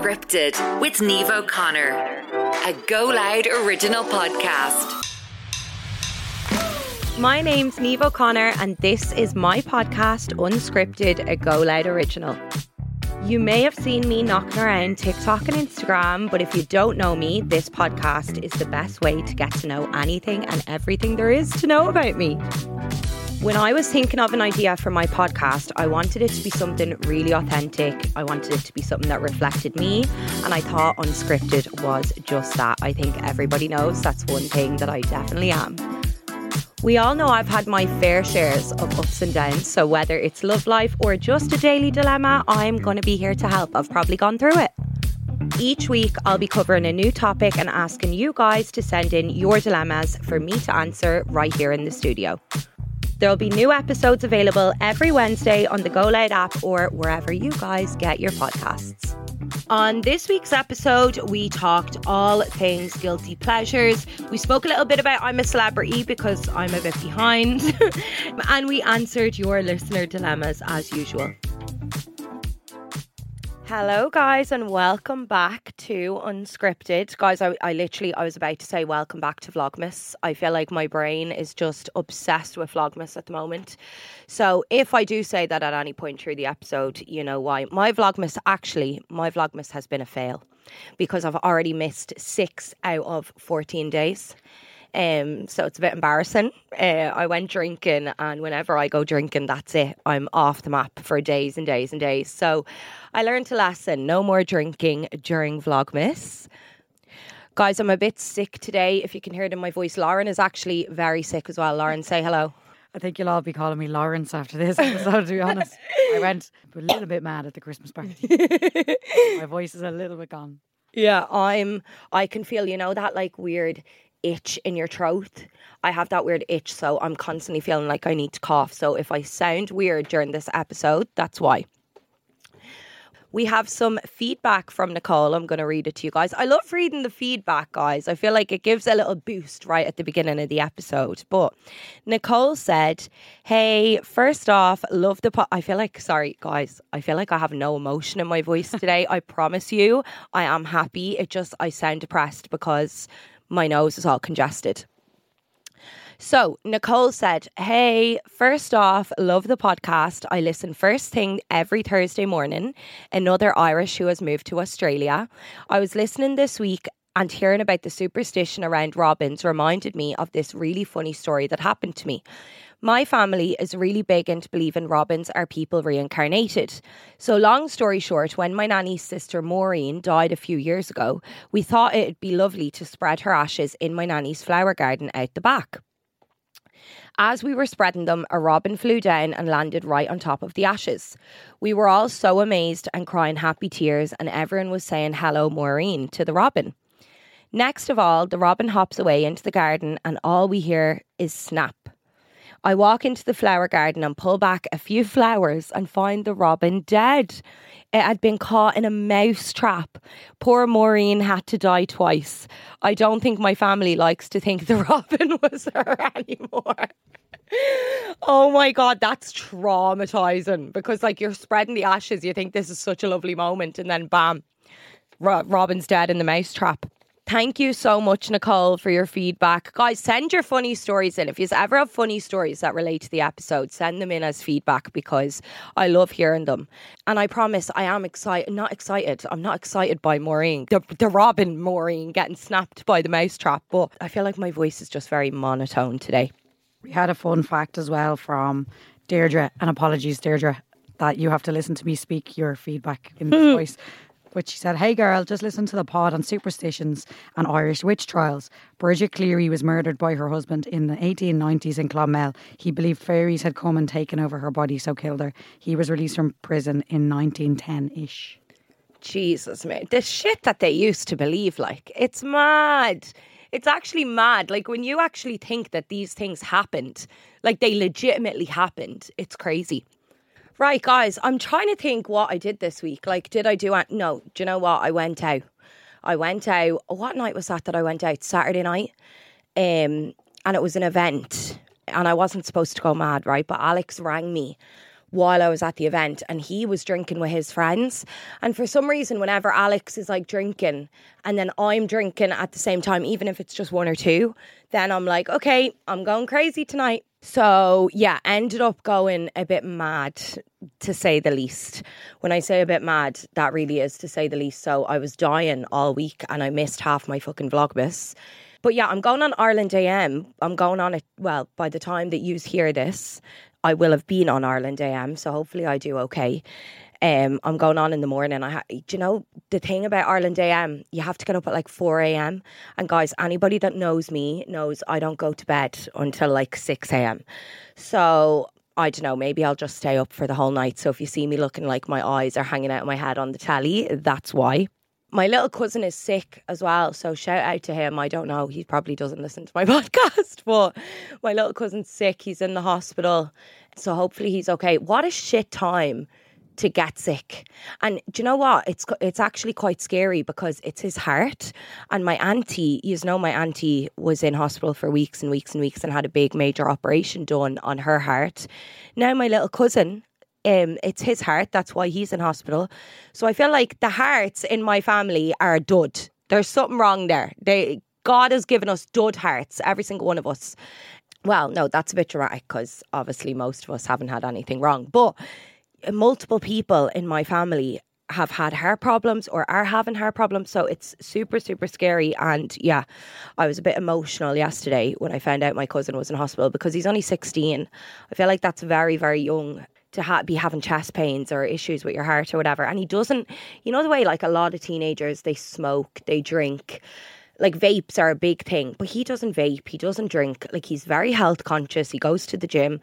Unscripted with Niamh O'Connor, a Go Loud original podcast. My name's Niamh O'Connor and this is my podcast, Unscripted, a Go Loud original. You may have seen me knocking around TikTok and Instagram, but if you don't know me, this podcast is the best way to get to know anything and everything there is to know about me. When I was thinking of an idea for my podcast, I wanted it to be something really authentic. I wanted it to be something that reflected me, and I thought Unscripted was just that. I think everybody knows that's one thing that I definitely am. We all know I've had my fair shares of ups and downs, so whether it's love life or just a daily dilemma, I'm going to be here to help. I've probably gone through it. Each week, I'll be covering a new topic and asking you guys to send in your dilemmas for me to answer right here in the studio. There'll be new episodes available every Wednesday on the Go Loud app or wherever you guys get your podcasts. On this week's episode, we talked all things guilty pleasures. We spoke a little bit about I'm a Celebrity because I'm a bit behind. And we answered your listener dilemmas as usual. Hello guys and welcome back to Unscripted. Guys, I was about to say welcome back to Vlogmas. I feel like my brain is just obsessed with Vlogmas at the moment. So if I do say that at any point through the episode, you know why. My Vlogmas has been a fail because I've already missed 6 out of 14 days. So it's a bit embarrassing. I went drinking and whenever I go drinking, that's it. I'm off the map for days and days and days. So I learned a lesson. No more drinking during Vlogmas. Guys, I'm a bit sick today. If you can hear it in my voice, Lauren is actually very sick as well. Lauren, say hello. I think you'll all be calling me Lawrence after this episode, to be honest. I went a little bit mad at the Christmas party. My voice is a little bit gone. Yeah, I can feel, that like weird itch in your throat. I have that weird itch, so I'm constantly feeling like I need to cough. So if I sound weird during this episode, that's why. We have some feedback from Nicole. I'm going to read it to you guys. I love reading the feedback, guys. I feel like it gives a little boost right at the beginning of the episode. But Nicole said, hey, first off, love the I feel like I have no emotion in my voice today. I promise you, I am happy. I sound depressed because my nose is all congested. So Nicole said, hey, first off, love the podcast. I listen first thing every Thursday morning. Another Irish who has moved to Australia. I was listening this week and hearing about the superstition around robins reminded me of this really funny story that happened to me. My family is really big into believing robins are people reincarnated. So long story short, when my nanny's sister Maureen died a few years ago, we thought it'd be lovely to spread her ashes in my nanny's flower garden out the back. As we were spreading them, a robin flew down and landed right on top of the ashes. We were all so amazed and crying happy tears, and everyone was saying hello Maureen to the robin. Next of all, the robin hops away into the garden and all we hear is snap. I walk into the flower garden and pull back a few flowers and find the robin dead. It had been caught in a mouse trap. Poor Maureen had to die twice. I don't think my family likes to think the robin was her anymore. Oh my God, that's traumatizing because you're spreading the ashes. You think this is such a lovely moment and then bam, Robin's dead in the mouse trap. Thank you so much, Nicole, for your feedback. Guys, send your funny stories in. If you ever have funny stories that relate to the episode, send them in as feedback because I love hearing them. And I promise I am excited. I'm not excited by Maureen, the Robin Maureen getting snapped by the mousetrap, but I feel like my voice is just very monotone today. We had a fun fact as well from Deirdre, and apologies, Deirdre, that you have to listen to me speak your feedback in this voice. But she said, hey girl, just listen to the pod on superstitions and Irish witch trials. Bridget Cleary was murdered by her husband in the 1890s in Clonmel. He believed fairies had come and taken over her body, so killed her. He was released from prison in 1910-ish. Jesus, man. The shit that they used to believe, it's mad. It's actually mad. When you actually think that these things happened, they legitimately happened, it's crazy. Right, guys, I'm trying to think what I did this week. Did I do it? No, do you know what? I went out. What night was that I went out? Saturday night. And it was an event. And I wasn't supposed to go mad, right? But Alex rang me while I was at the event, and he was drinking with his friends. And for some reason, whenever Alex is like drinking and then I'm drinking at the same time, even if it's just one or two, then I'm like, okay, I'm going crazy tonight. So yeah, ended up going a bit mad, to say the least. When I say a bit mad, that really is to say the least. So I was dying all week and I missed half my fucking Vlogmas. But yeah, I'm going on Ireland AM. I'm going on it, well, by the time that you hear this, I will have been on Ireland AM, so hopefully I do okay. I'm going on in the morning. Do you know, the thing about Ireland AM, you have to get up at like 4 a.m. And guys, anybody that knows me knows I don't go to bed until like 6 a.m. So I don't know, maybe I'll just stay up for the whole night. So if you see me looking like my eyes are hanging out of my head on the telly, that's why. My little cousin is sick as well, so shout out to him. I don't know, he probably doesn't listen to my podcast, but my little cousin's sick. He's in the hospital, so hopefully he's okay. What a shit time to get sick. And do you know what? It's actually quite scary because it's his heart. And my auntie, my auntie was in hospital for weeks and weeks and weeks and had a big major operation done on her heart. Now my little cousin, it's his heart. That's why he's in hospital. So I feel like the hearts in my family are dud. There's something wrong there. God has given us dud hearts, every single one of us. Well, no, that's a bit dramatic because obviously most of us haven't had anything wrong. But multiple people in my family have had heart problems or are having heart problems. So it's super, super scary. And yeah, I was a bit emotional yesterday when I found out my cousin was in hospital because he's only 16. I feel like that's very, very young to be having chest pains or issues with your heart or whatever. And he doesn't, you know the way like a lot of teenagers, they smoke, they drink, like vapes are a big thing, but he doesn't vape, he doesn't drink, like he's very health conscious, he goes to the gym.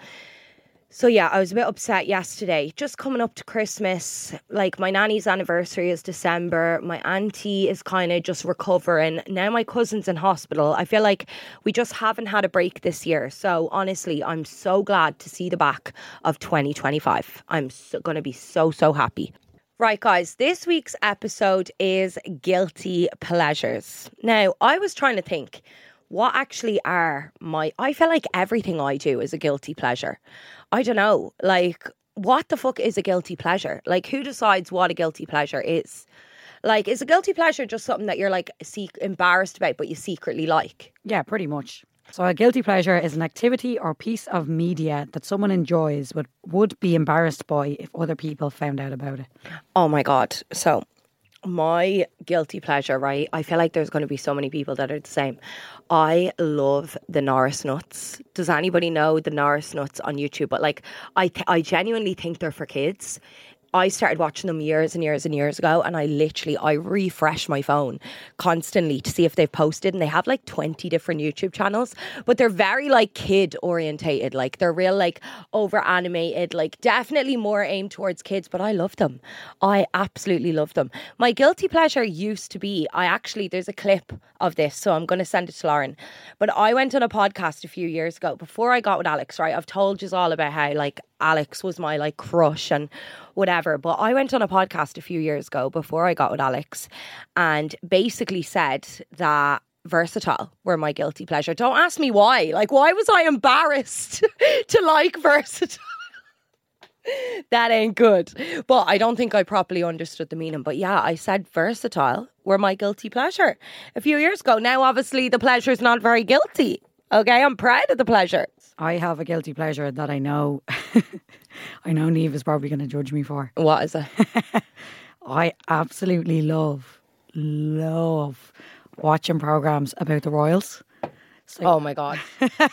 So yeah, I was a bit upset yesterday, just coming up to Christmas. Like my nanny's anniversary is December. My auntie is kind of just recovering. Now my cousin's in hospital. I feel like we just haven't had a break this year. So honestly, I'm so glad to see the back of 2025. I'm going to be so, so happy. Right, guys, this week's episode is Guilty Pleasures. Now, I was trying to think, what actually are I feel like everything I do is a guilty pleasure. I don't know, like, what the fuck is a guilty pleasure? Like, who decides what a guilty pleasure is? Like, is a guilty pleasure just something that you're like embarrassed about, but you secretly like? Yeah, pretty much. So a guilty pleasure is an activity or piece of media that someone enjoys but would be embarrassed by if other people found out about it. Oh my God. So my guilty pleasure, right? I feel like there's going to be so many people that are the same. I love the Norris nuts. Does anybody know the Norris nuts on YouTube? But like, I genuinely think they're for kids. I started watching them years and years and years ago, and I refresh my phone constantly to see if they've posted, and they have like 20 different YouTube channels, but they're very like kid orientated, like they're real like over animated, like definitely more aimed towards kids, but I love them. I absolutely love them. My guilty pleasure used to be, there's a clip of this, so I'm going to send it to Lauren, but I went on a podcast a few years ago before I got with Alex, right? I've told you all about how like Alex was my like crush and whatever, but I went on a podcast a few years ago before I got with Alex and basically said that Versatile were my guilty pleasure. Don't ask me why. Like, why was I embarrassed to like Versatile? That ain't good. But I don't think I properly understood the meaning. But yeah, I said Versatile were my guilty pleasure a few years ago. Now, obviously, the pleasure is not very guilty. Okay, I'm proud of the pleasure. I have a guilty pleasure that I know Niamh is probably going to judge me for. What is it? I absolutely love watching programmes about the royals. So, oh my God.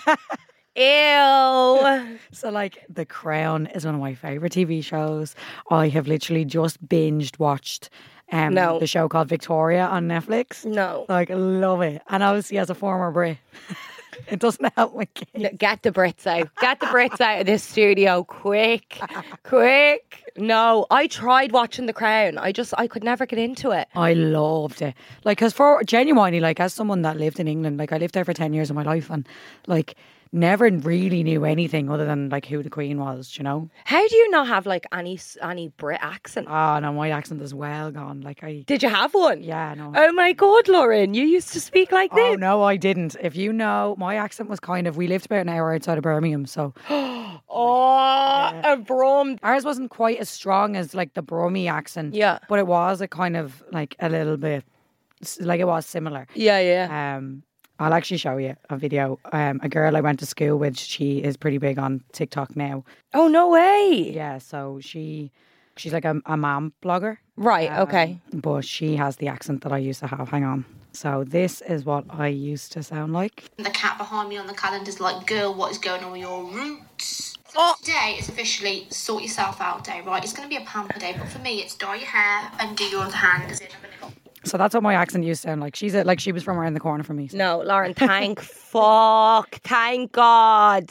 Ew. So like The Crown is one of my favourite TV shows. I have literally just watched the show called Victoria on Netflix. No. Like, love it. And obviously as a former Brit, it doesn't help my case. Get the Brits out. Get the Brits out of this studio. Quick. No, I tried watching The Crown. I could never get into it. I loved it. Like, because genuinely, like, as someone that lived in England, like, I lived there for 10 years of my life and, like, never really knew anything other than, like, who the Queen was, you know? How do you not have, like, any Brit accent? Oh, no, my accent is well gone. Like, Did you have one? Yeah, no. Oh, my God, Lauren, you used to speak like this. Oh, no, I didn't. If you know, my accent was we lived about an hour outside of Birmingham, so... Oh, a Brum. Ours wasn't quite as strong as like the Brummie accent. Yeah. But it was a kind of like a little bit, like it was similar. Yeah. I'll actually show you a video. A girl I went to school with, she is pretty big on TikTok now. Oh, no way. Yeah, so she's like a mom blogger. Right, okay. But she has the accent that I used to have. Hang on. So this is what I used to sound like. The cat behind me on the calendar's like, girl, what is going on with your roots? So today is officially sort yourself out day, right? It's going to be a pamper day, but for me, it's dye your hair and do your hand as in I'm going to go. So that's what my accent used to sound like. Like she was from around the corner from me. So. No, Lauren, thank God.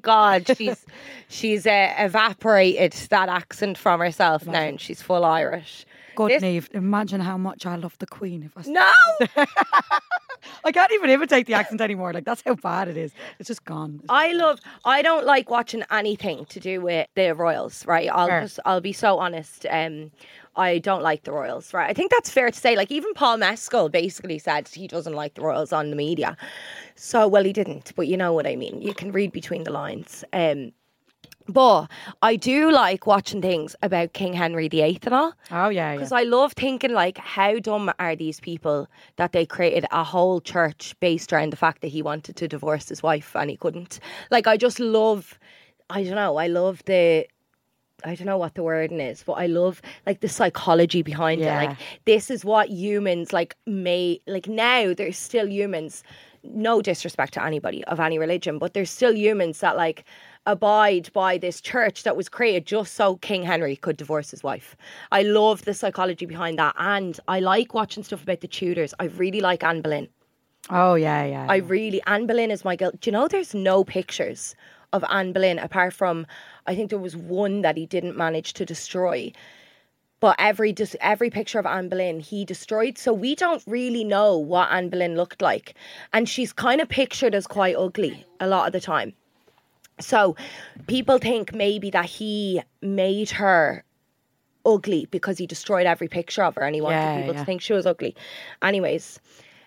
She's evaporated that accent from herself now and she's full Irish. God, Niamh, imagine how much I love the Queen. If I No! I can't even imitate the accent anymore. Like, that's how bad it is. It's just gone. I don't like watching anything to do with the royals, right? I'll be so honest. I don't like the royals, right? I think that's fair to say. Like, even Paul Mescal basically said he doesn't like the royals on the media. So, well, he didn't, but you know what I mean. You can read between the lines. But I do like watching things about King Henry VIII and all. Oh, yeah. Because I love thinking, like, how dumb are these people that they created a whole church based around the fact that he wanted to divorce his wife and he couldn't. Like, I just love, I don't know what the wording is, but I love like the psychology behind it. Like, this is what humans like now there's still humans, no disrespect to anybody of any religion, but there's still humans that like abide by this church that was created just so King Henry could divorce his wife. I love the psychology behind that, and I like watching stuff about the Tudors. I really like Anne Boleyn. Oh, yeah. Anne Boleyn is my girl. Do you know there's no pictures of Anne Boleyn apart from, I think there was one that he didn't manage to destroy. But every picture of Anne Boleyn he destroyed. So we don't really know what Anne Boleyn looked like. And she's kind of pictured as quite ugly a lot of the time. So people think maybe that he made her ugly because he destroyed every picture of her and he wanted people to think she was ugly. Anyways,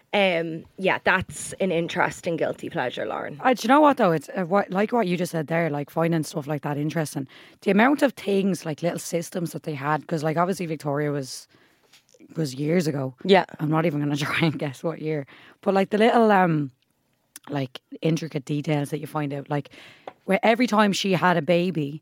that's an interesting guilty pleasure, Lauren. Do you know what though? It's like what you just said there, like finding stuff like that interesting. The amount of things, like little systems that they had, because like obviously Victoria was years ago. Yeah. I'm not even going to try and guess what year. But like the little like intricate details that you find out, like where every time she had a baby,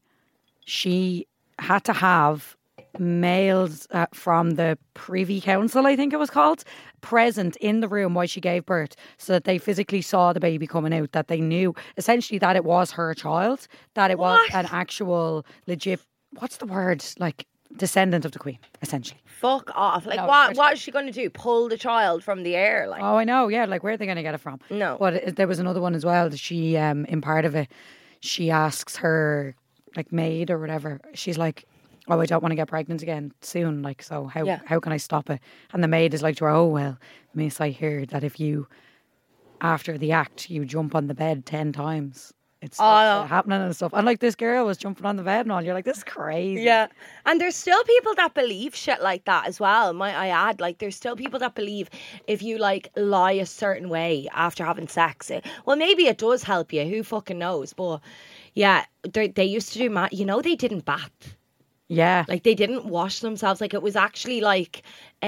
she had to have males from the Privy Council, I think it was called, present in the room while she gave birth so that they physically saw the baby coming out, that they knew essentially that it was her child, that it was an actual legit, what's the word, like descendant of the Queen, essentially. Fuck off. Like, what is she going to do? Pull the child from the air? Like, oh, I know, yeah, like where are they going to get it from? No. But there was another one as well that she, in part of it, she asks her like maid or whatever, she's like, oh, I don't want to get pregnant again soon. Like, so how can I stop it? And the maid is like to her, oh, well, miss, I hear that if you, after the act, you jump on the bed 10 times, it's happening and stuff. And like this girl was jumping on the bed and all. You're like, this is crazy. Yeah. And there's still people that believe shit like that as well, might I add. Like, there's still people that believe if you like lie a certain way after having sex, well, maybe it does help you. Who fucking knows? But yeah, they used to do, they didn't bath. Yeah. Like, they didn't wash themselves. Like, it was actually like,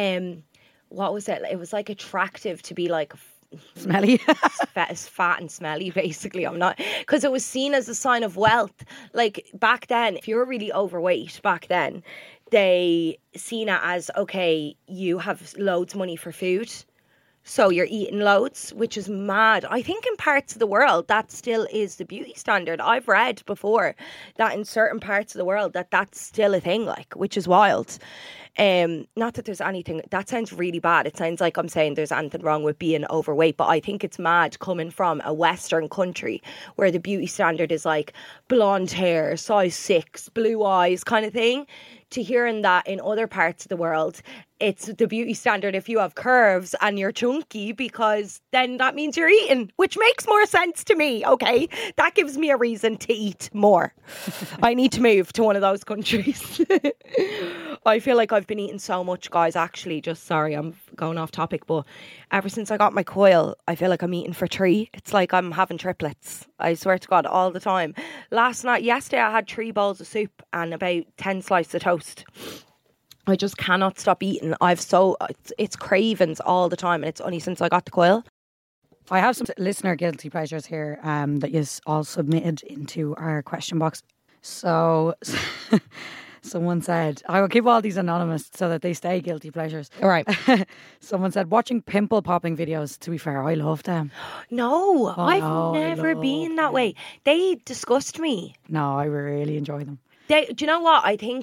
what was it? It was like attractive to be like smelly. fat and smelly, basically. I'm not, because it was seen as a sign of wealth. Like, back then, if you were really overweight back then, they seen it as, okay, you have loads of money for food, so you're eating loads, which is mad. I think in parts of the world that still is the beauty standard. I've read before that in certain parts of the world that's still a thing, like, which is wild. Not that there's anything, that sounds really bad. It sounds like I'm saying there's anything wrong with being overweight, but I think it's mad coming from a Western country where the beauty standard is like blonde hair, size 6, blue eyes kind of thing, to hearing that in other parts of the world it's the beauty standard if you have curves and you're chunky, because then that means you're eating, which makes more sense to me, okay? That gives me a reason to eat more. I need to move to one of those countries. I feel like I've been eating so much, guys, actually. Just sorry, I'm going off topic, but ever since I got my coil, I feel like I'm eating for 3. It's like I'm having triplets. I swear to God, all the time. Yesterday I had 3 bowls of soup and about 10 slices of toast. I just cannot stop eating. It's cravings all the time, and it's only since I got the coil. I have some listener guilty pleasures here that you all submitted into our question box. So someone said, I will keep all these anonymous so that they stay guilty pleasures. All right. Someone said, watching pimple popping videos. To be fair, I love them. No, I've no, never been that way. They disgust me. No, I really enjoy them. Do you know what?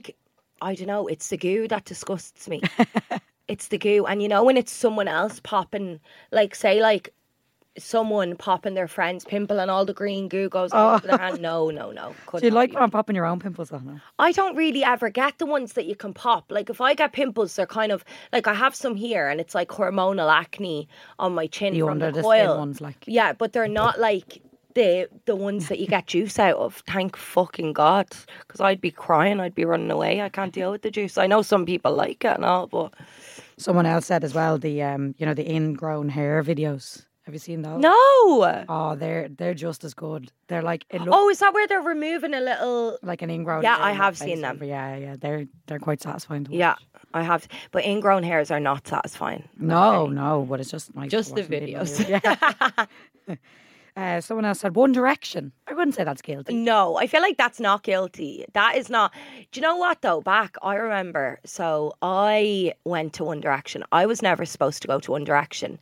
I don't know, it's the goo that disgusts me. It's the goo. And you know when it's someone else popping, like say like someone popping their friend's pimple and all the green goo goes over their hand. No. Do you like popping your own pimples though? No? I don't really ever get the ones that you can pop. Like if I get pimples, they're kind of like, I have some here and it's like hormonal acne on my chin from under the the coil. skin ones, like. Yeah, but they're not like the ones that you get juice out of. Thank fucking God, because I'd be crying, I'd be running away. I can't deal with the juice. I know some people like it and all, but someone else said as well the the ingrown hair videos. Have you seen those? no. Oh, they're just as good. They're like Is that where they're removing a little? like an ingrown? Yeah, hair I on have your seen face them. over. Yeah, they're quite satisfying to watch. Yeah, I have, but ingrown hairs are not satisfying. No, but it's just nice. Just to the watch them videos. Yeah. Someone else said One Direction. I wouldn't say that's guilty. No, I feel like that's not guilty. That is not. Do you know what though? I remember. So I went to One Direction. I was never supposed to go to One Direction.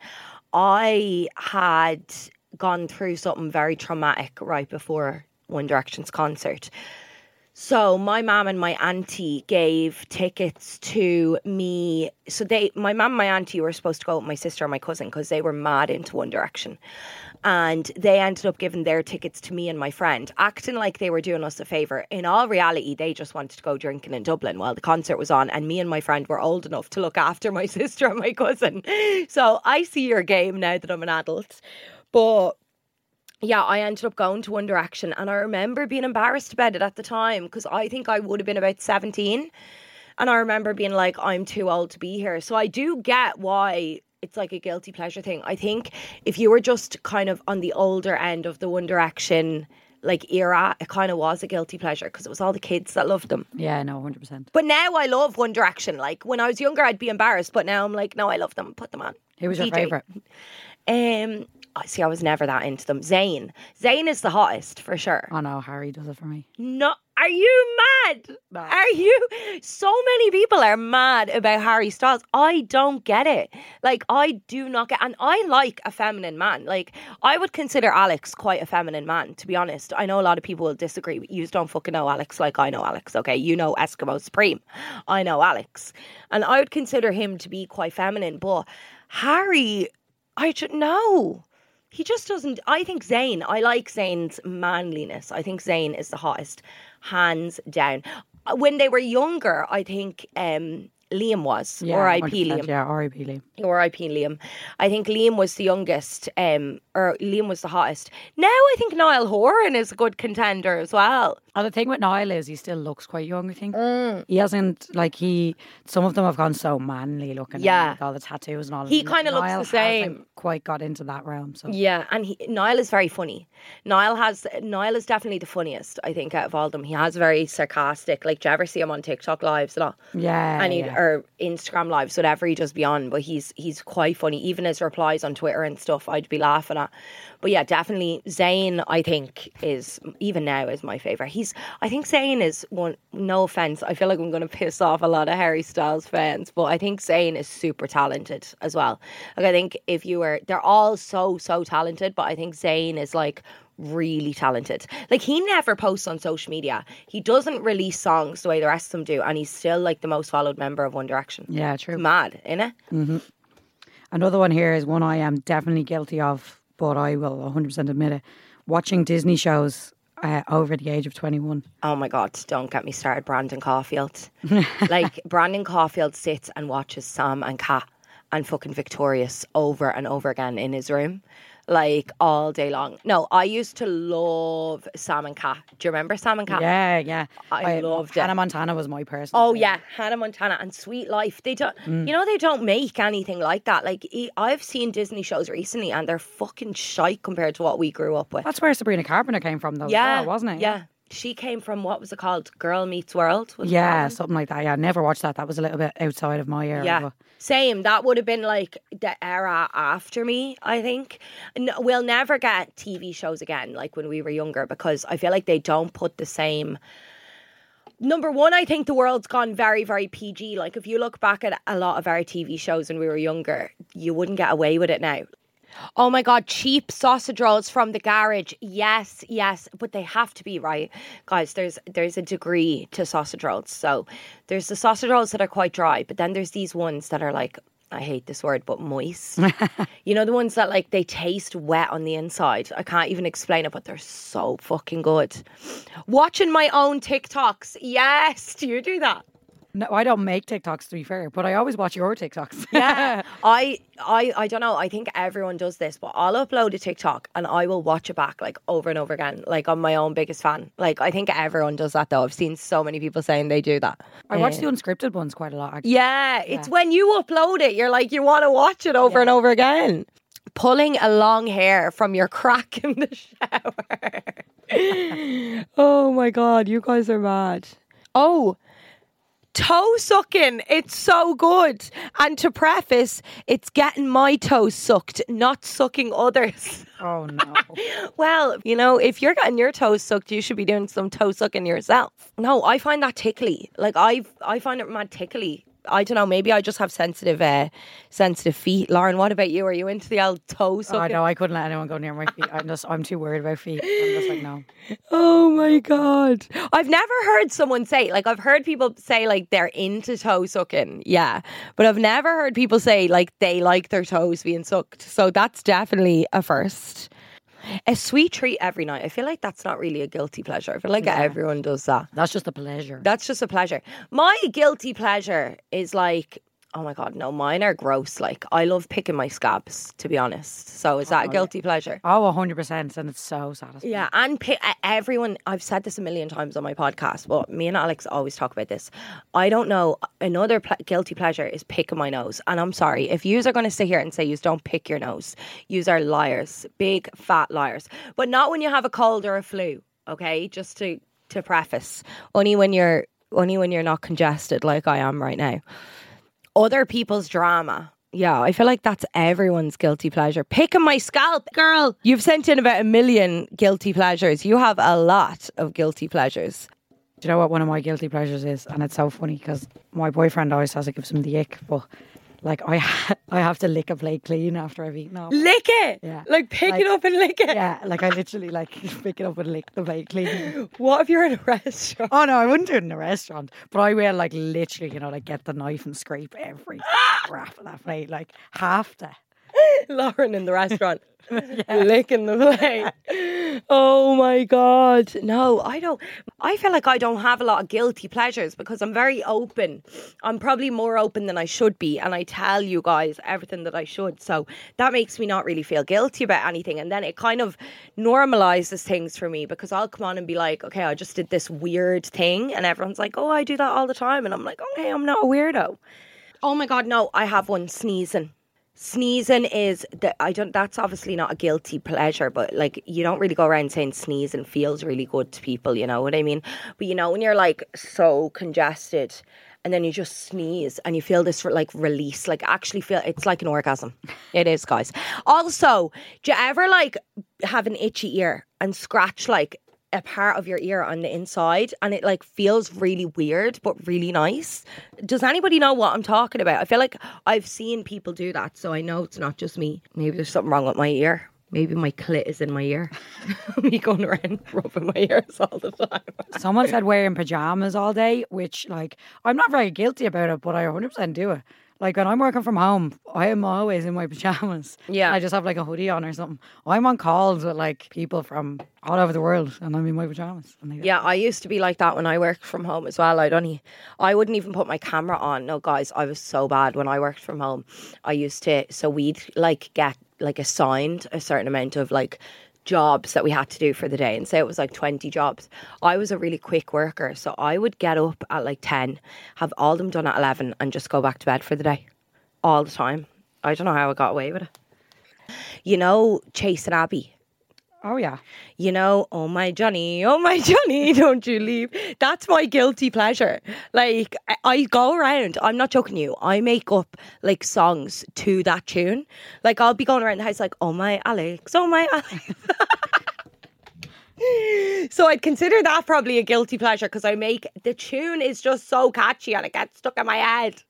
I had gone through something very traumatic right before One Direction's concert. So my mum and my auntie gave tickets to me. So my mum and my auntie were supposed to go with my sister and my cousin because they were mad into One Direction. And they ended up giving their tickets to me and my friend, acting like they were doing us a favour. In all reality, they just wanted to go drinking in Dublin while the concert was on. And me and my friend were old enough to look after my sister and my cousin. So I see your game now that I'm an adult. But yeah, I ended up going to One Direction, and I remember being embarrassed about it at the time because I think I would have been about 17. And I remember being like, I'm too old to be here. So I do get why it's like a guilty pleasure thing. I think if you were just kind of on the older end of the One Direction like era, it kind of was a guilty pleasure because it was all the kids that loved them. Yeah, no, 100%. But now I love One Direction. Like when I was younger, I'd be embarrassed, but now I'm like, no, I love them. Put them on. Who was your favourite? I was never that into them. Zayn is the hottest for sure. Oh no, Harry does it for me. No, are you mad? No. Are you? So many people are mad about Harry Styles. I don't get it. Like, I do not get, and I like a feminine man. Like, I would consider Alex quite a feminine man, to be honest. I know a lot of people will disagree, but you don't fucking know Alex like I know Alex, okay? You know Eskimo Supreme. I know Alex. And I would consider him to be quite feminine, but Harry, I should know. He just doesn't. I think Zayn, I like Zayn's manliness. I think Zayn is the hottest, hands down. When they were younger, I think Liam was. Yeah, R.I.P. Liam. Yeah, R.I.P. Liam. R.I.P. Liam. I think Liam was the youngest, or Liam was the hottest. Now I think Niall Horan is a good contender as well. And the thing with Niall is he still looks quite young, I think. He hasn't, some of them have gone so manly looking. Yeah. With all the tattoos and all. He kind of looks Niall the same. hasn't quite got into that realm. So. Yeah, and Niall is very funny. Niall is definitely the funniest, I think, out of all of them. He has very sarcastic, like, do you ever see him on TikTok lives and all? Yeah. And or Instagram lives, whatever he does beyond, but he's quite funny. Even his replies on Twitter and stuff, I'd be laughing at. But yeah, definitely Zayn, I think, is even now is my favourite. I think Zayn is one. No offense, I feel like I'm going to piss off a lot of Harry Styles fans, but I think Zayn is super talented as well. Like I think they're all so talented, but I think Zayn is like really talented. Like he never posts on social media. He doesn't release songs the way the rest of them do, and he's still like the most followed member of One Direction. Yeah, true. It's mad, innit? Mm-hmm. Another one here is one I am definitely guilty of, but I will 100% admit it. Watching Disney shows over the age of 21. Oh my God, don't get me started, Brandon Caulfield. Like, Brandon Caulfield sits and watches Sam and Kat and fucking Victorious over and over again in his room, like, all day long. No, I used to love Sam and Kat. Do you remember Sam and Kat? Yeah. I loved it. Hannah Montana was my person. Oh yeah, Hannah Montana and Sweet Life. They don't, you know, they don't make anything like that. Like, I've seen Disney shows recently, and they're fucking shite compared to what we grew up with. That's where Sabrina Carpenter came from, though. Yeah, as well, wasn't it? Yeah, she came from, what was it called? Girl Meets World. Was Yeah, something like that. Yeah, I never watched that. That was a little bit outside of my era. Yeah, but same. That would have been like the era after me, I think. We'll never get TV shows again like when we were younger, because I feel like they don't put the same. Number one, I think the world's gone very, very PG. Like, if you look back at a lot of our TV shows when we were younger, you wouldn't get away with it now. Oh my God, cheap sausage rolls from the garage. Yes, but they have to be, right? Guys, there's a degree to sausage rolls. So there's the sausage rolls that are quite dry, but then there's these ones that are like, I hate this word, but moist. You know, the ones that, like, they taste wet on the inside. I can't even explain it, but they're so fucking good. Watching my own TikToks. Yes, do you do that? no, I don't make TikToks, to be fair, but I always watch your TikToks. Yeah, I don't know. I think everyone does this, but I'll upload a TikTok and I will watch it back like over and over again. Like, I'm my own biggest fan. Like, I think everyone does that though. I've seen so many people saying they do that. I watch the unscripted ones quite a lot, actually. Yeah, it's when you upload it, you're like, you want to watch it over and over again. Pulling a long hair from your crack in the shower. Oh my God, you guys are mad. Oh, toe sucking, it's so good. And to preface, it's getting my toes sucked, not sucking others. Oh no. Well, you know, if you're getting your toes sucked, you should be doing some toe sucking yourself. No, I find that tickly. Like, I find it mad tickly. I don't know, maybe I just have sensitive feet. Lauren, what about you? Are you into the old toe sucking? Oh no, I couldn't let anyone go near my feet. I'm too worried about feet. I'm just like, no. Oh my God. I've never heard someone say, like, I've heard people say like they're into toe sucking. Yeah. But I've never heard people say like they like their toes being sucked. So that's definitely a first. A sweet treat every night. I feel like that's not really a guilty pleasure. I feel like everyone does that. That's just a pleasure. That's just a pleasure. My guilty pleasure is like, oh my God, no, mine are gross. Like, I love picking my scabs, to be honest. So is that a guilty pleasure? Oh, 100%. And it's so satisfying. Yeah, and everyone, I've said this a million times on my podcast, but me and Alex always talk about this. I don't know, another guilty pleasure is picking my nose. And I'm sorry, if yous are going to sit here and say yous don't pick your nose, yous are liars, big fat liars. But not when you have a cold or a flu, okay? Just to preface, only when you're not congested like I am right now. Other people's drama. Yeah, I feel like that's everyone's guilty pleasure. Picking my scalp. Girl, you've sent in about 1 million guilty pleasures. You have a lot of guilty pleasures. Do you know what one of my guilty pleasures is? And it's so funny because my boyfriend always says it gives him the ick, but like I have to lick a plate clean after I've eaten off. Lick it? Yeah. Like pick it up and lick it? Yeah, like I literally like pick it up and lick the plate clean. What if you're in a restaurant? Oh no, I wouldn't do it in a restaurant, but I will like literally, like get the knife and scrape every scrap of that plate, like have to. Lauren in the restaurant. Licking the plate. Oh my God. No, I don't. I feel like I don't have a lot of guilty pleasures because I'm very open. I'm probably more open than I should be, and I tell you guys everything that I should. So that makes me not really feel guilty about anything. And then it kind of normalizes things for me because I'll come on and be like, okay, I just did this weird thing, and everyone's like, oh, I do that all the time, and I'm like, okay, I'm not a weirdo. Oh my God, no, I have one. Sneezing is that's obviously not a guilty pleasure, but like you don't really go around saying sneezing feels really good to people, you know what I mean? But you know, when you're like so congested and then you just sneeze and you feel this like release, like actually feel it's like an orgasm. It is, guys. Also, do you ever like have an itchy ear and scratch like a part of your ear on the inside and it like feels really weird but really nice? Does anybody know what I'm talking about? I feel like I've seen people do that, so I know it's not just me. Maybe there's something wrong with my ear. Maybe my clit is in my ear. Me going around rubbing my ears all the time. Someone said wearing pajamas all day, which like I'm not very guilty about it, but I 100% do it. Like when I'm working from home, I am always in my pajamas. Yeah. I just have like a hoodie on or something. I'm on calls with like people from all over the world and I'm in my pajamas. And Yeah, I used to be like that when I worked from home as well. I wouldn't even put my camera on. No, guys, I was so bad when I worked from home. So we'd like get like assigned a certain amount of like jobs that we had to do for the day, and say it was like 20 jobs. I was a really quick worker, so I would get up at like 10, have all them done at 11 and just go back to bed for the day all the time. I don't know how I got away with it. You know Chase and Abby? Oh yeah. You know, oh my Johnny, don't you leave. That's my guilty pleasure. Like, I go around, I'm not joking you, I make up like songs to that tune. Like, I'll be going around the house like, oh my Alex, oh my Alex. So I'd consider that probably a guilty pleasure because the tune is just so catchy and it gets stuck in my head.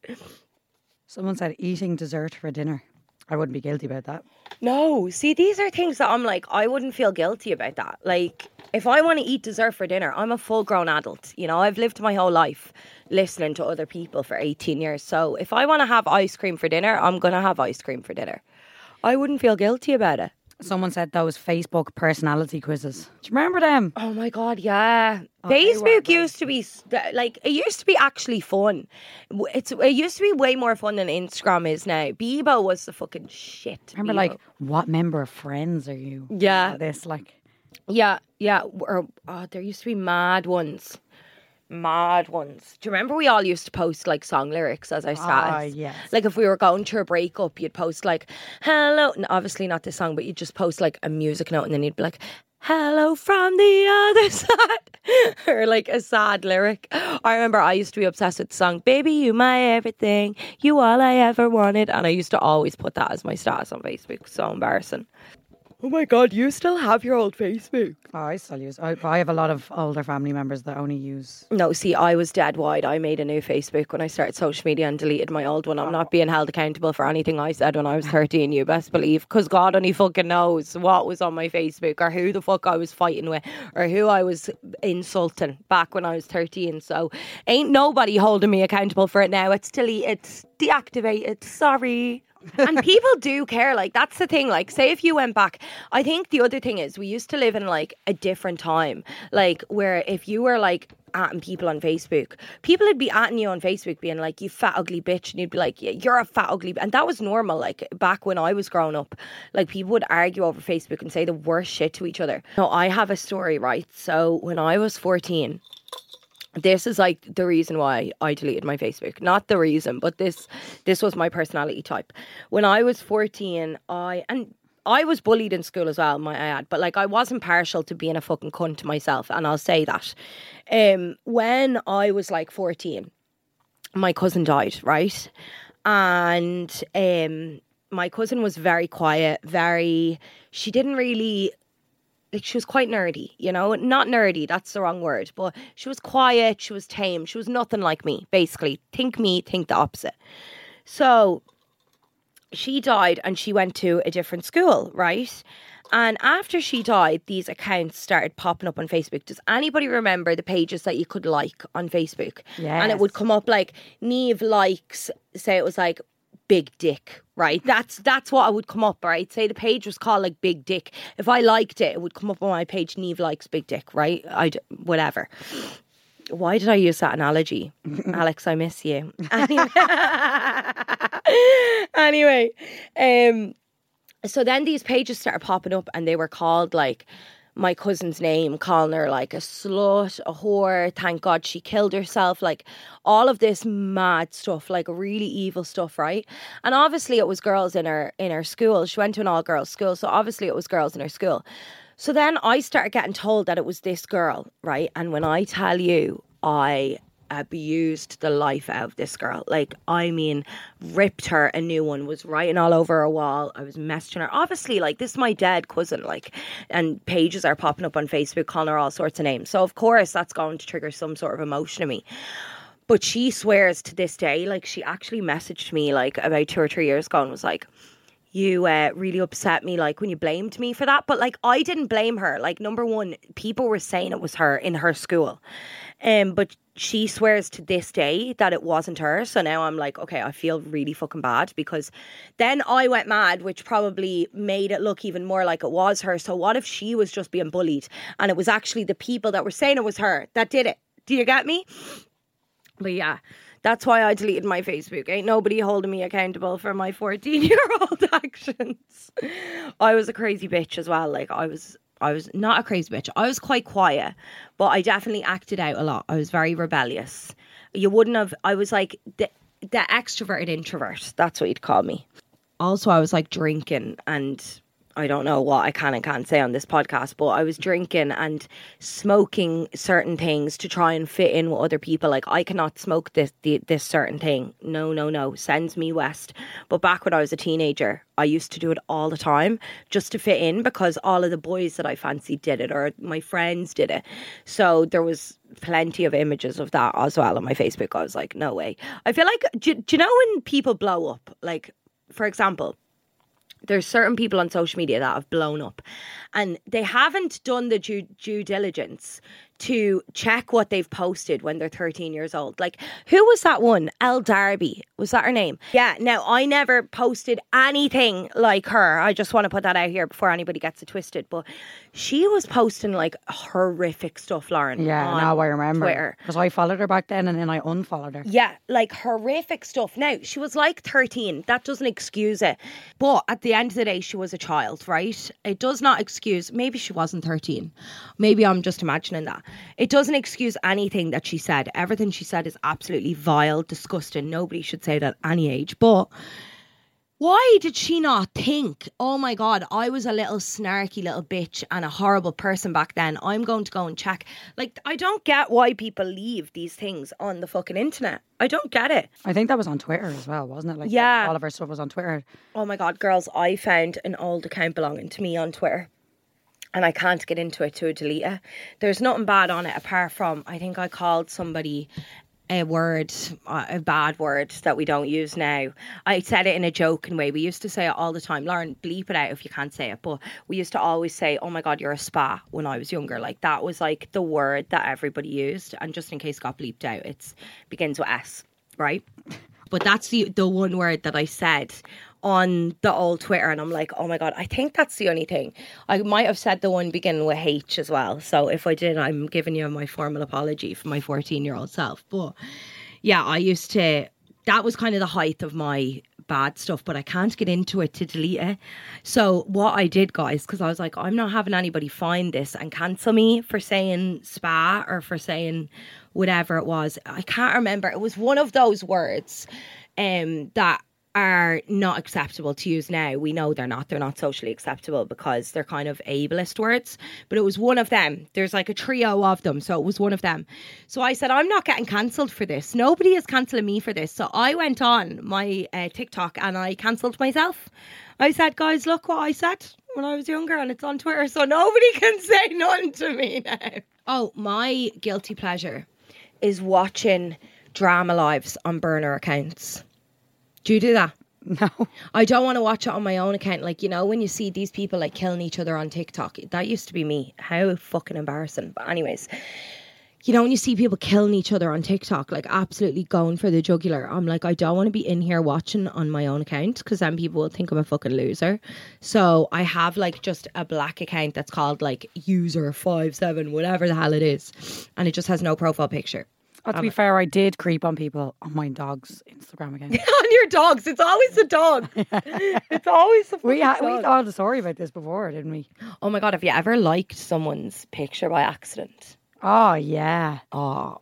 Someone said eating dessert for dinner. I wouldn't be guilty about that. No, see, these are things that I'm like, I wouldn't feel guilty about that. Like, if I want to eat dessert for dinner, I'm a full-grown adult. You know, I've lived my whole life listening to other people for 18 years. So if I want to have ice cream for dinner, I'm going to have ice cream for dinner. I wouldn't feel guilty about it. Someone said those Facebook personality quizzes. Do you remember them? Oh my God, yeah. they were Facebook great. used to be, like, it used to be actually fun. It used to be way more fun than Instagram is now. Bebo was the fucking shit. Remember, Bebo. like, what member of Friends are you? Yeah. This, like... Yeah. Or, there used to be mad ones. Do you remember we all used to post like song lyrics as our status? yes. Like if we were going through a breakup, you'd post like hello, and obviously not this song, but you'd just post like a music note and then you'd be like hello from the other side, or like a sad lyric. I remember I used to be obsessed with the song Baby You My Everything, You All I Ever Wanted, and I used to always put that as my status on Facebook. So embarrassing. Oh my God, you still have your old Facebook? Oh, I still use... I have a lot of older family members that only use... No, see, I was dead wide. I made a new Facebook when I started social media and deleted my old one. I'm not being held accountable for anything I said when I was 13, you best believe. Because God only fucking knows what was on my Facebook or who the fuck I was fighting with or who I was insulting back when I was 13. So ain't nobody holding me accountable for it now. It's deleted, it's deactivated. Sorry. And people do care. Like, that's the thing. Like, say if you went back, I think the other thing is we used to live in like a different time, like where if you were like atting people on Facebook, people would be atting you on Facebook being like, you fat ugly bitch, and you'd be like, yeah, you're a fat ugly, and that was normal. Like back when I was growing up, like people would argue over Facebook and say the worst shit to each other. No, I have a story, right? So when I was 14, this is like the reason why I deleted my Facebook. Not the reason, but this was my personality type. When I was 14, I was bullied in school as well, might I add. But like I wasn't partial to being a fucking cunt to myself, and I'll say that. When I was like 14, my cousin died, right? And my cousin was very quiet, she didn't really... Like, she was quite nerdy, you know? Not nerdy, that's the wrong word. But she was quiet, she was tame. She was nothing like me, basically. Think me, think the opposite. So, she died and she went to a different school, right? And after she died, these accounts started popping up on Facebook. Does anybody remember the pages that you could like on Facebook? Yes. And it would come up like, Niamh likes, say it was like, Big Dick, right? That's what I would come up, right? Say the page was called like Big Dick. If I liked it, it would come up on my page, Niamh likes Big Dick, right? Whatever. Why did I use that analogy? Alex, I miss you. Anyway, so then these pages started popping up and they were called like my cousin's name, calling her like a slut, a whore, thank God she killed herself, like all of this mad stuff, like really evil stuff, right? And obviously it was girls in her school. She went to an all-girls school, so obviously it was girls in her school. So then I started getting told that it was this girl, right? And when I tell you, I abused the life out of this girl. Like, I mean, ripped her a new one, was writing all over her wall. I was messaging her. Obviously, like, this is my dead cousin, like, and pages are popping up on Facebook calling her all sorts of names. So, of course, that's going to trigger some sort of emotion in me. But she swears to this day, like, she actually messaged me, like, about 2 or 3 years ago and was like, you really upset me, like, when you blamed me for that. But, like, I didn't blame her. Like, number one, people were saying it was her in her school. But she swears to this day that it wasn't her. So now I'm like, okay, I feel really fucking bad because then I went mad, which probably made it look even more like it was her. So what if she was just being bullied and it was actually the people that were saying it was her that did it? Do you get me? But yeah, that's why I deleted my Facebook. Ain't nobody holding me accountable for my 14-year-old actions. I was a crazy bitch as well. Like I was not a crazy bitch. I was quite quiet, but I definitely acted out a lot. I was very rebellious. You wouldn't have, I was like the extroverted introvert. That's what you'd call me. Also, I was like drinking, and I don't know what I can and can't say on this podcast, but I was drinking and smoking certain things to try and fit in with other people. Like, I cannot smoke this certain thing. No. Sends me west. But back when I was a teenager, I used to do it all the time just to fit in because all of the boys that I fancied did it or my friends did it. So there was plenty of images of that as well on my Facebook. I was like, no way. I feel like, do you know when people blow up? Like, for example, there's certain people on social media that have blown up and they haven't done the due diligence to check what they've posted when they're 13 years old. Like, who was that one? Elle Darby. Was that her name? Yeah. Now, I never posted anything like her. I just want to put that out here before anybody gets it twisted. But she was posting like horrific stuff, Lauren. Yeah, now I remember. Twitter. Because I followed her back then and then I unfollowed her. Yeah, like horrific stuff. Now, she was like 13. That doesn't excuse it. But at the end of the day, she was a child, right? It does not excuse, maybe she wasn't 13. Maybe I'm just imagining that. It doesn't excuse anything that she said. Everything she said is absolutely vile, disgusting. Nobody should say that at any age. But why did she not think, oh my God, I was a little snarky little bitch and a horrible person back then. I'm going to go and check. Like, I don't get why people leave these things on the fucking internet. I don't get it. I think that was on Twitter as well, wasn't it? Like, yeah. All of her stuff was on Twitter. Oh my God, girls, I found an old account belonging to me on Twitter. And I can't get into it to delete it. There's nothing bad on it apart from, I think I called somebody a bad word that we don't use now. I said it in a joking way. We used to say it all the time. Lauren, bleep it out if you can't say it. But we used to always say, oh my God, you're a spa when I was younger. Like, that was like the word that everybody used. And just in case it got bleeped out, it begins with S, right? But that's the one word that I said on the old Twitter, and I'm like, oh my God, I think that's the only thing. I might have said the one beginning with H as well. So if I did, I'm giving you my formal apology for my 14-year-old self. But yeah, that was kind of the height of my bad stuff, but I can't get into it to delete it. So what I did, guys, because I was like, I'm not having anybody find this and cancel me for saying spa or for saying whatever it was. I can't remember. It was one of those words that are not acceptable to use now. We know they're not socially acceptable because they're kind of ableist words, but it was one of them. There's like a trio of them, so it was one of them. So I said, I'm not getting cancelled for this. Nobody is cancelling me for this. So I went on my TikTok and I cancelled myself. I said, guys, look what I said when I was younger, and it's on Twitter, so nobody can say nothing to me now. Oh, my guilty pleasure is watching drama lives on burner accounts. Do you do that? No. I don't want to watch it on my own account. Like, you know, when you see these people like killing each other on TikTok, that used to be me. How fucking embarrassing. But anyways, you know, when you see people killing each other on TikTok, like absolutely going for the jugular, I'm like, I don't want to be in here watching on my own account because then people will think I'm a fucking loser. So I have like just a black account that's called like user57, whatever the hell it is. And it just has no profile picture. To be fair, I did creep on people on my dog's Instagram account. On your dogs. It's always the dog. It's always the We dog. told a story about this before, didn't we? Oh my God, have you ever liked someone's picture by accident? Oh, yeah. Oh,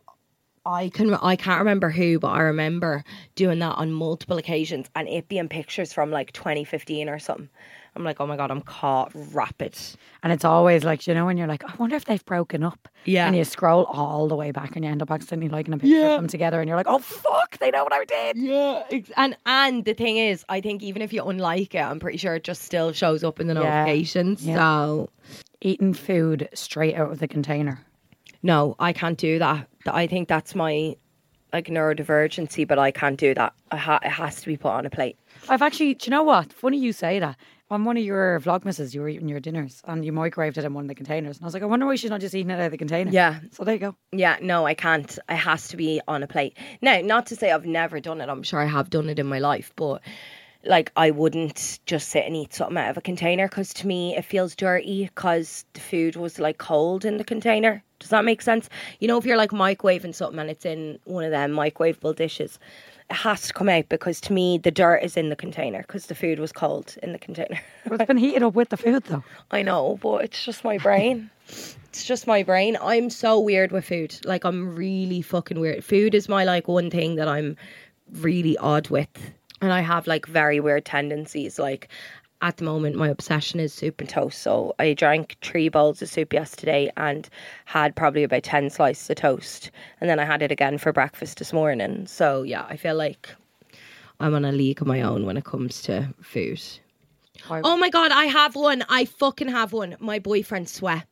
I can't remember who, but I remember doing that on multiple occasions and it being pictures from like 2015 or something. I'm like, oh my God, I'm caught rapid. And it's always like, you know, when you're like, I wonder if they've broken up. Yeah. And you scroll all the way back and you end up accidentally liking a picture of them together and you're like, oh, fuck, they know what I did. Yeah. And the thing is, I think even if you unlike it, I'm pretty sure it just still shows up in the notifications. Yeah. So eating food straight out of the container. No, I can't do that. I think that's my like neurodivergency, but I can't do that. It has to be put on a plate. I've actually, do you know what? Funny you say that. On one of your Vlogmases, you were eating your dinners and you microwaved it in one of the containers. And I was like, I wonder why she's not just eating it out of the container. Yeah. So there you go. Yeah, no, I can't. It has to be on a plate. Now, not to say I've never done it. I'm sure I have done it in my life, but like I wouldn't just sit and eat something out of a container because to me it feels dirty because the food was like cold in the container. Does that make sense? You know, if you're like microwaving something and it's in one of them microwavable dishes, it has to come out because to me the dirt is in the container because the food was cold in the container. But it's been heated up with the food though. I know, but it's just my brain. It's just my brain. I'm so weird with food. Like, I'm really fucking weird. Food is my, like, one thing that I'm really odd with. And I have, like, very weird tendencies. Like, at the moment, my obsession is soup and toast. So I drank 3 bowls of soup yesterday and had probably about 10 slices of toast. And then I had it again for breakfast this morning. So, yeah, I feel like I'm on a league of my own when it comes to food. Oh, my God, I have one. I fucking have one. My boyfriend's sweat.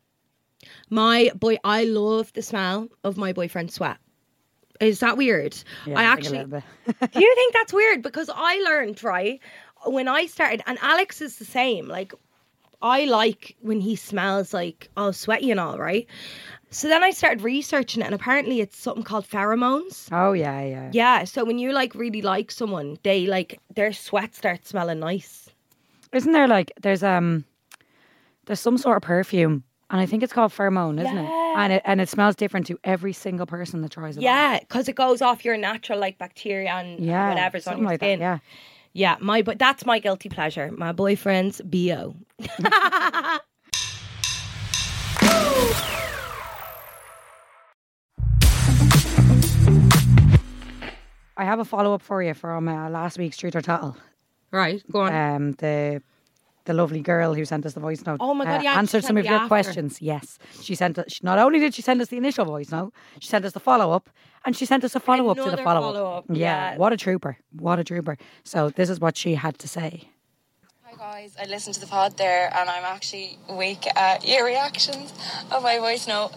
I love the smell of my boyfriend's sweat. Is that weird? Yeah, I think a actually little bit. do you think that's weird? Because I learned, right, when I started, and Alex is the same. Like, I like when he smells like all sweaty and all, right? So then I started researching it, and apparently it's something called pheromones. Oh yeah, yeah. Yeah, so when you like really like someone, they like their sweat starts smelling nice. Isn't there like there's some sort of perfume, and I think it's called pheromone, isn't it? And it smells different to every single person that tries it. Yeah, because it goes off your natural like bacteria and whatever's on your like skin. That, yeah. But that's my guilty pleasure. My boyfriend's BO. I have a follow up for you from last week's Truth or Tattle. Right, go on. The lovely girl who sent us the voice note. Oh my God, yeah, answered some of your questions. Yes, she sent us. Not only did she send us the initial voice note, she sent us the follow up, and she sent us a follow up to the Another follow up. follow-up, Yeah, yeah. what a trooper! What a trooper! So this is what she had to say. Hi guys, I listened to the pod there, and I'm actually weak at your reactions of my voice note.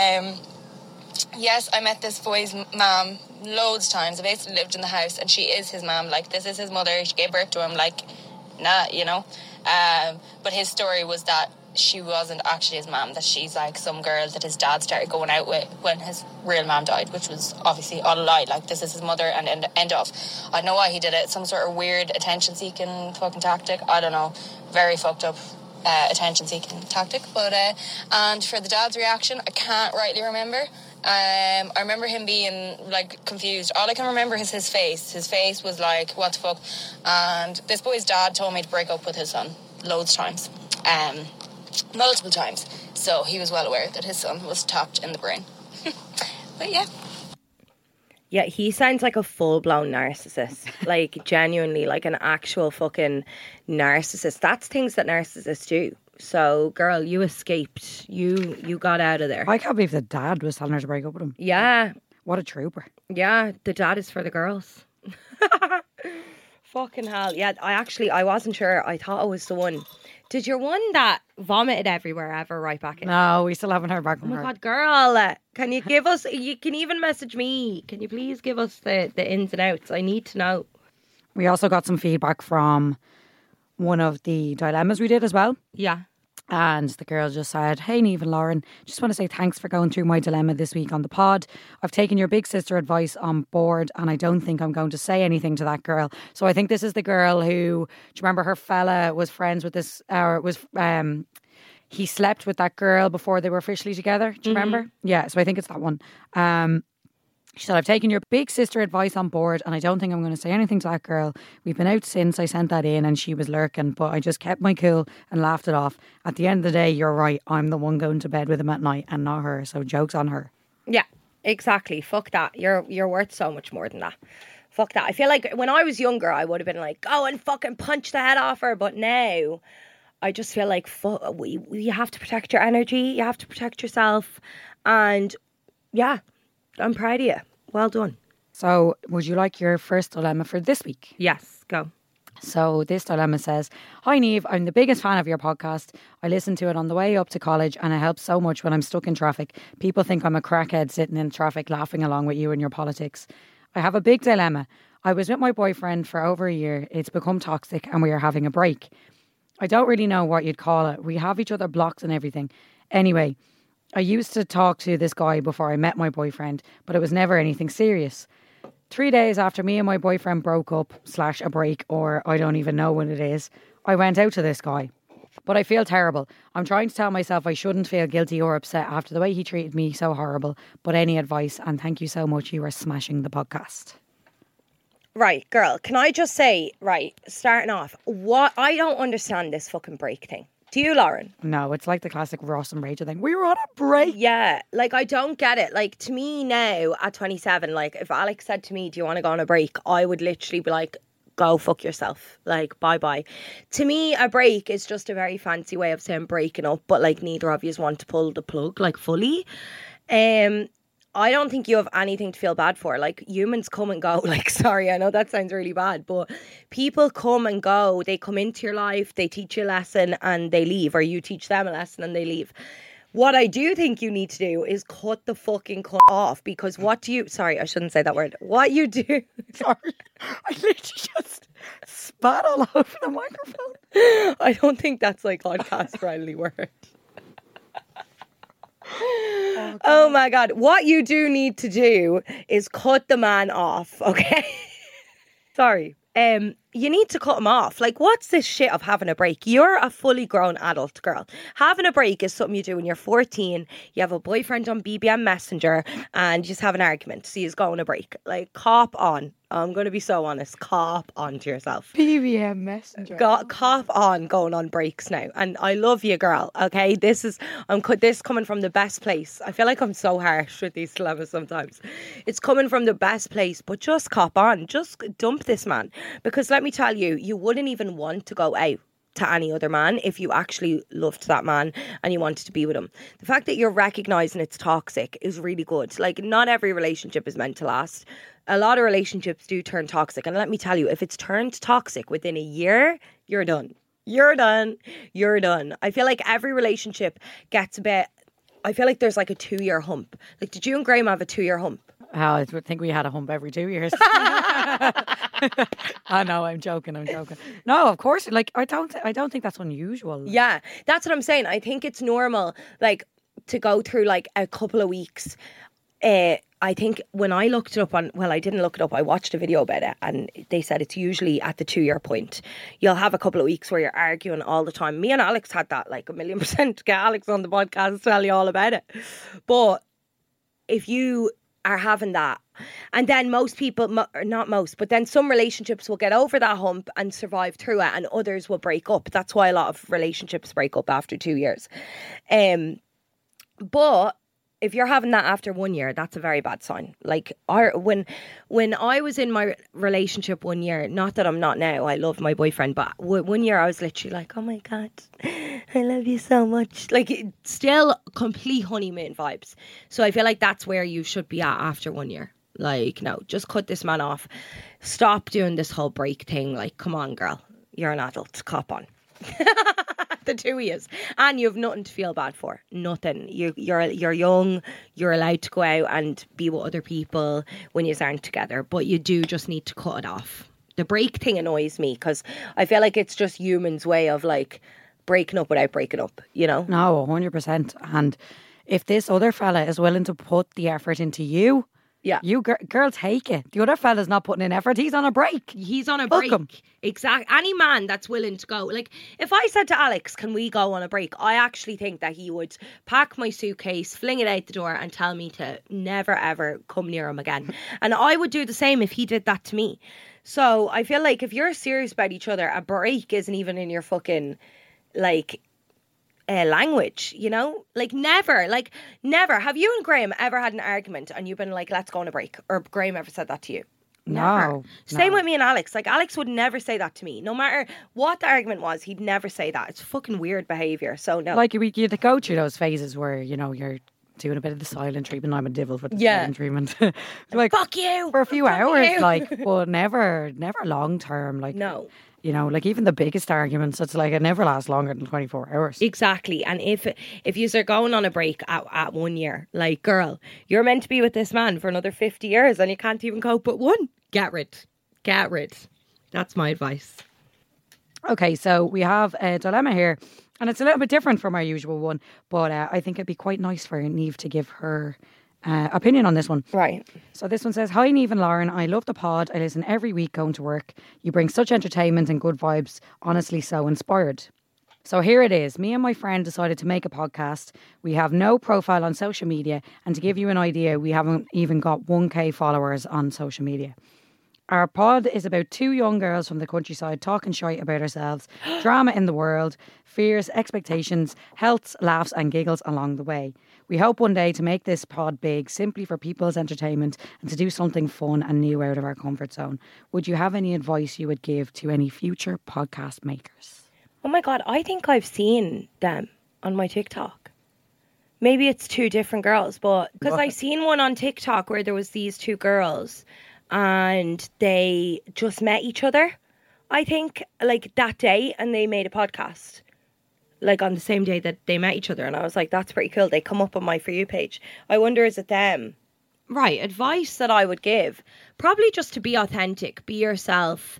Yes, I met this boy's mum loads of times. I basically lived in the house, and she is his mum. Like, this is his mother. She gave birth to him. Like, nah, you know. But his story was that she wasn't actually his mum, that she's like some girl that his dad started going out with when his real mum died, which was obviously all a lie. Like, this is his mother, and end of. I don't know why he did it. Some sort of weird attention-seeking fucking tactic. I don't know. Very fucked up attention-seeking tactic. But and for the dad's reaction, I can't rightly remember. I remember him being like confused. All I can remember is his face. His face was like, what the fuck? And this boy's dad told me to break up with his son loads of times, multiple times. So he was well aware that his son was tapped in the brain. But yeah. Yeah, he sounds like a full-blown narcissist. Like, genuinely, like an actual fucking narcissist. That's things that narcissists do. So, girl, you escaped. You got out of there. I can't believe the dad was telling her to break up with him. Yeah. What a trooper. Yeah, the dad is for the girls. Fucking hell. Yeah, I wasn't sure. I thought it was the one. Did your one that vomited everywhere ever right back in? No, we still haven't heard back Oh from my her. God, girl. Can you give us, you can even message me. Can you please give us the ins and outs? I need to know. We also got some feedback from one of the dilemmas we did as well. Yeah. And the girl just said, hey, Niamh and Lauren, just want to say thanks for going through my dilemma this week on the pod. I've taken your big sister advice on board and I don't think I'm going to say anything to that girl. So I think this is the girl who, do you remember her fella was friends with this, he slept with that girl before they were officially together. Do you remember? Yeah, so I think it's that one. She said, I've taken your big sister advice on board and I don't think I'm going to say anything to that girl. We've been out since I sent that in and she was lurking, but I just kept my cool and laughed it off. At the end of the day, you're right. I'm the one going to bed with him at night and not her. So joke's on her. Yeah, exactly. Fuck that. You're worth so much more than that. Fuck that. I feel like when I was younger, I would have been like, go and fucking punch the head off her. But now, I just feel like you have to protect your energy. You have to protect yourself. And yeah, I'm proud of you. Well done. So would you like your first dilemma for this week? Yes, go. So this dilemma says, hi Niamh, I'm the biggest fan of your podcast. I listen to it on the way up to college and it helps so much when I'm stuck in traffic. People think I'm a crackhead sitting in traffic laughing along with you and your politics. I have a big dilemma. I was with my boyfriend for over a year. It's become toxic and we are having a break. I don't really know what you'd call it. We have each other blocked and everything. Anyway, I used to talk to this guy before I met my boyfriend, but it was never anything serious. 3 days after me and my boyfriend broke up / a break, or I don't even know when it is, I went out to this guy. But I feel terrible. I'm trying to tell myself I shouldn't feel guilty or upset after the way he treated me so horrible. But any advice? And thank you so much. You are smashing the podcast. Right, girl, can I just say, right, starting off, what I don't understand this fucking break thing. Do you, Lauren? No, it's like the classic Ross and Rachel thing. We were on a break. Yeah, like I don't get it. Like to me now at 27, like if Alex said to me, do you want to go on a break? I would literally be like, go fuck yourself. Like, bye-bye. To me, a break is just a very fancy way of saying breaking up, but like neither of you want to pull the plug like fully. I don't think you have anything to feel bad for. Like, humans come and go. Like, sorry, I know that sounds really bad, but people come and go. They come into your life, they teach you a lesson and they leave, or you teach them a lesson and they leave. What I do think you need to do is cut the fucking cut off, because sorry, I shouldn't say that word. What you do, Sorry, I literally just spat all over the microphone. I don't think that's like podcast friendly word. Oh my God. What you do need to do is cut the man off, okay? Sorry. You need to cut him off. Like, what's this shit of having a break? You're a fully grown adult girl. Having a break is something you do when you're 14. You have a boyfriend on BBM Messenger and you just have an argument. So you just go on a break. Like, cop on. I'm going to be so honest. Cop on to yourself. BBM Messenger. Cop on going on breaks now. And I love you, girl. Okay, this coming from the best place. I feel like I'm so harsh with these dilemmas sometimes. It's coming from the best place, but just cop on. Just dump this man. Because let me tell you, you wouldn't even want to go out to any other man if you actually loved that man and you wanted to be with him. The fact that you're recognising it's toxic is really good. Like, not every relationship is meant to last. A lot of relationships do turn toxic. And let me tell you, if it's turned toxic within a year, you're done. You're done. You're done. I feel like every relationship gets a bit... I feel like there's like a 2-year hump. Like, did you and Graham have a 2-year hump? Oh, I think we had a hump every 2 years. I know, I'm joking. No, of course. Like, I don't think that's unusual. Yeah, that's what I'm saying. I think it's normal, like, to go through like a couple of weeks. I think when I looked it up I didn't look it up. I watched a video about it and they said it's usually at the 2-year point. You'll have a couple of weeks where you're arguing all the time. Me and Alex had that like 1,000,000%. Get Alex on the podcast to tell you all about it. But if you are having that, and then most people, not most, but then some relationships will get over that hump and survive through it, and others will break up. That's why a lot of relationships break up after 2 years. But if you're having that after 1 year, that's a very bad sign. Like, when I was in my relationship 1 year, not that I'm not now, I love my boyfriend, but 1 year I was literally like, oh my God, I love you so much. Like, still complete honeymoon vibes. So I feel like that's where you should be at after 1 year. Like, no, just cut this man off. Stop doing this whole break thing. Like, come on, girl. You're an adult. Cop on. The two of yous. And you have nothing to feel bad for. Nothing. You're young. You're allowed to go out and be with other people when you aren't together. But you do just need to cut it off. The break thing annoys me because I feel like it's just humans' way of like breaking up without breaking up, you know? No, 100%. And if this other fella is willing to put the effort into you, yeah, you girl, take it. The other fella's not putting in effort. He's on a break. He's on a Welcome. break. Exactly. Any man that's willing to go. Like, if I said to Alex, can we go on a break? I actually think that he would pack my suitcase, fling it out the door and tell me to never, ever come near him again. And I would do the same if he did that to me. So I feel like if you're serious about each other, a break isn't even in your fucking, like... language, you know? Like, never. Have you and Graham ever had an argument and you've been like, let's go on a break? Or Graham ever said that to you? Never. No. Same with me and Alex. Like, Alex would never say that to me. No matter what the argument was, he'd never say that. It's fucking weird behaviour. So, no. Like, you go through those phases where, you know, you're doing a bit of the silent treatment. I'm a devil for the silent treatment. Like, fuck you! For a few hours, you. like, but never long term. Like, no. You know, like even the biggest arguments, it's like it never lasts longer than 24 hours. Exactly. And if you are going on a break at 1 year, like, girl, you're meant to be with this man for another 50 years and you can't even cope with one. Get rid. That's my advice. Okay, so we have a dilemma here, and it's a little bit different from our usual one, but I think it'd be quite nice for Niamh to give her opinion on this one. Right. So this one says, "Hi Niamh and Lauren, I love the pod. I listen every week going to work. You bring such entertainment and good vibes. Honestly, so inspired. So here it is. Me and my friend decided to make a podcast. We have no profile on social media, and to give you an idea, we haven't even got 1k followers on social media. Our pod is about two young girls from the countryside talking shite about ourselves, drama in the world, fears, expectations, healths, laughs and giggles along the way. We hope one day to make this pod big simply for people's entertainment and to do something fun and new out of our comfort zone. Would you have any advice you would give to any future podcast makers?" Oh my God, I think I've seen them on my TikTok. Maybe it's two different girls, but because I seen one on TikTok where there was these two girls and they just met each other, I think, like that day, and they made a podcast. Like on the same day that they met each other. And I was like, that's pretty cool. They come up on my For You page. I wonder, is it them? Right. Advice that I would give. Probably just to be authentic. Be yourself.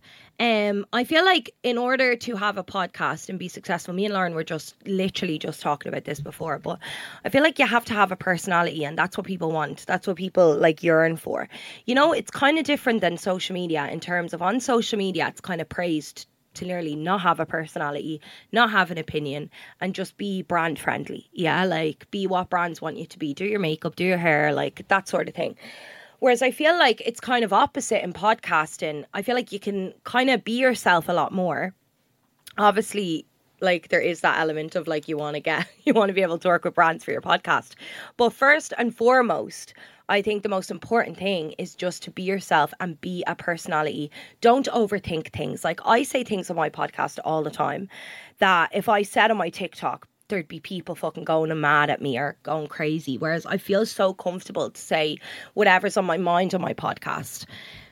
I feel like in order to have a podcast and be successful, me and Lauren were just literally just talking about this before, but I feel like you have to have a personality, and that's what people want. That's what people like yearn for. You know, it's kind of different than social media in terms of on social media, it's kind of praised to nearly not have a personality, not have an opinion, and just be brand friendly. Yeah, like be what brands want you to be. Do your makeup, do your hair, like that sort of thing. Whereas I feel like it's kind of opposite in podcasting. I feel like you can kind of be yourself a lot more. Obviously, like there is that element of like you want to be able to work with brands for your podcast. But first and foremost, I think the most important thing is just to be yourself and be a personality. Don't overthink things. Like I say things on my podcast all the time that if I said on my TikTok, there'd be people fucking going mad at me or going crazy. Whereas I feel so comfortable to say whatever's on my mind on my podcast.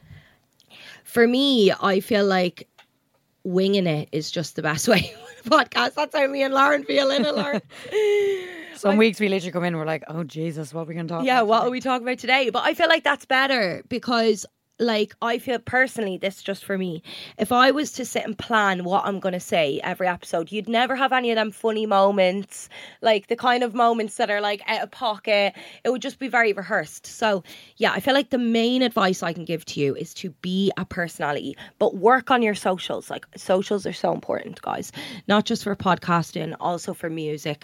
For me, I feel like winging it is just the best way with a podcast. That's how me and Lauren feel, innit, Lauren? Some weeks we literally come in and we're like, oh Jesus, what are we going to talk about? Yeah, what are we talking about today? But I feel like that's better because like I feel personally, this is just for me, if I was to sit and plan what I'm going to say every episode, you'd never have any of them funny moments, like the kind of moments that are like out of pocket. It would just be very rehearsed. So yeah, I feel like the main advice I can give to you is to be a personality, but work on your socials. Like socials are so important, guys, not just for podcasting, also for music.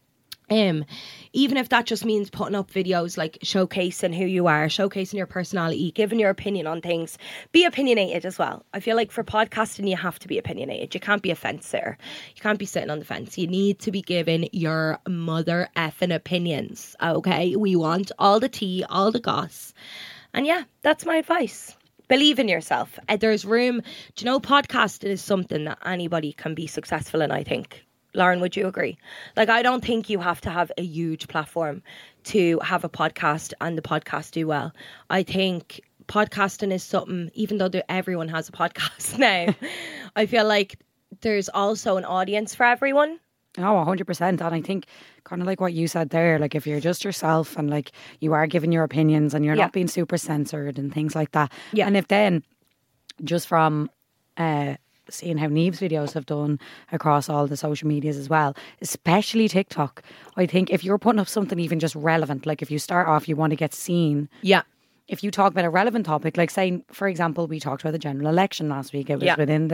Even if that just means putting up videos like showcasing who you are, showcasing your personality, giving your opinion on things. Be opinionated as well. I feel like for podcasting you have to be opinionated. You can't be a fence sitter. You can't be sitting on the fence. You need to be giving your mother effing opinions. Okay, we want all the tea, all the goss. And yeah, that's my advice. Believe in yourself. There's room. Do you know, podcasting is something that anybody can be successful in, I think. Lauren, would you agree? Like, I don't think you have to have a huge platform to have a podcast and the podcast do well. I think podcasting is something, even though everyone has a podcast now, I feel like there's also an audience for everyone. Oh, 100%. And I think kind of like what you said there, like if you're just yourself and like you are giving your opinions and you're not being super censored and things like that. Yeah. And if then just from seeing how Niamh's videos have done across all the social medias as well, especially TikTok. I think if you're putting up something even just relevant, like if you start off, you want to get seen. Yeah. If you talk about a relevant topic, like saying, for example, we talked about the general election last week. It was within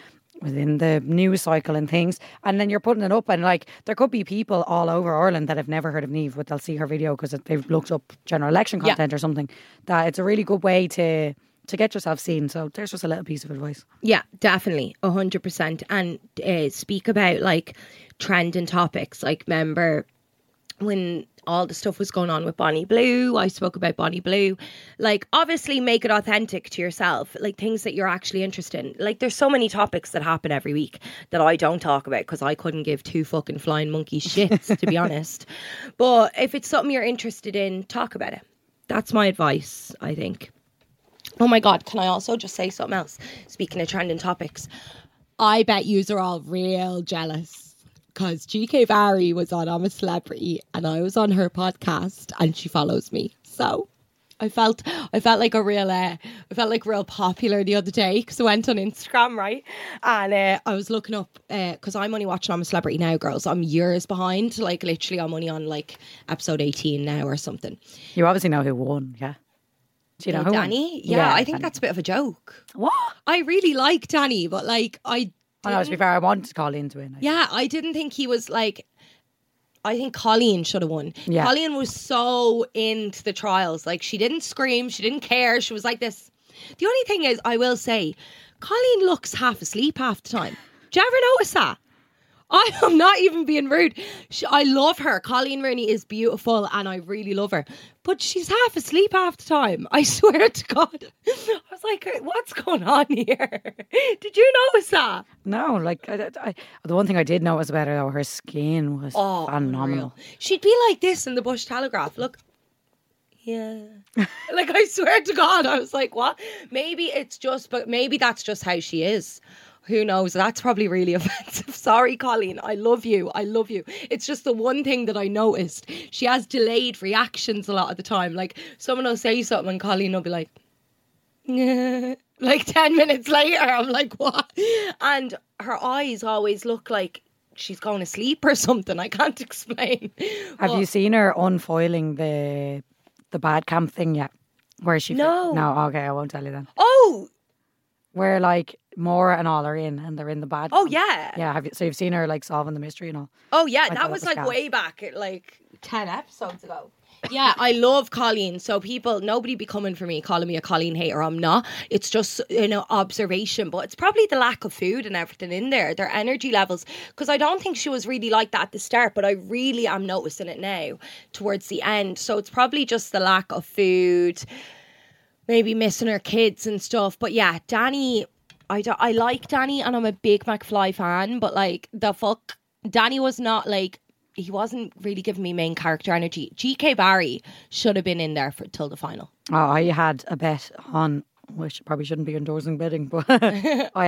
the news cycle and things. And then you're putting it up and like there could be people all over Ireland that have never heard of Niamh, but they'll see her video because they've looked up general election content or something. That it's a really good way to get yourself seen. So there's just a little piece of advice. Yeah, definitely. 100%. And speak about like trending topics. Like remember when all the stuff was going on with Bonnie Blue, I spoke about Bonnie Blue. Like obviously make it authentic to yourself. Like things that you're actually interested in. Like there's so many topics that happen every week that I don't talk about because I couldn't give two fucking flying monkeys shits, to be honest. But if it's something you're interested in, talk about it. That's my advice, I think. Oh my God, can I also just say something else? Speaking of trending topics, I bet yous are all real jealous because GK Barry was on I'm a Celebrity and I was on her podcast and she follows me. So I felt like real popular the other day because I went on Instagram, right? And I was looking up because I'm only watching I'm a Celebrity now, girls. I'm years behind. Like literally, I'm only on like episode 18 now or something. You obviously know who won, yeah. Do you know who won? Danny? Yeah, I think Danny. that's a bit of a joke. What? I really like Danny, but like I know, to be fair, I wanted Colleen to win. Yeah, I didn't think he was like. I think Colleen should have won. Yeah. Colleen was so into the trials. Like, she didn't scream. She didn't care. She was like this. The only thing is, I will say, Colleen looks half asleep half the time. Do you ever notice that? I am not even being rude. I love her. Colleen Rooney is beautiful and I really love her. But she's half asleep half the time. I swear to God. I was like, what's going on here? Did you notice that? No, like, the one thing I did notice about her, though, her skin was phenomenal. Unreal. She'd be like this in the Bush Telegraph. Look. Yeah. Like, I swear to God, I was like, what? Maybe that's just how she is. Who knows? That's probably really offensive. Sorry, Colleen. I love you. It's just the one thing that I noticed. She has delayed reactions a lot of the time. Like, someone will say something and Colleen will be like, yeah. Like 10 minutes later, I'm like, what? And her eyes always look like she's going to sleep or something. I can't explain. Have you seen her unfoiling the bad camp thing yet? Where she... No. No, okay, I won't tell you then. Oh! Where, like, Maura and all are in and they're in the bad Oh, camp. yeah. Yeah, so you've seen her, like, solving the mystery and all? Oh, yeah, I that thought was it like gas. way back, like 10 episodes ago. Yeah, I love Colleen. So nobody be coming for me, calling me a Colleen hater. I'm not. It's just, observation. But it's probably the lack of food and everything in there, their energy levels. Because I don't think she was really like that at the start, but I really am noticing it now towards the end. So it's probably just the lack of food, maybe missing her kids and stuff. But yeah, Danny... I like Danny and I'm a big McFly fan, but like Danny was not like, he wasn't really giving me main character energy. GK Barry should have been in there till the final. Oh, I had a bet on, which probably shouldn't be endorsing betting, but I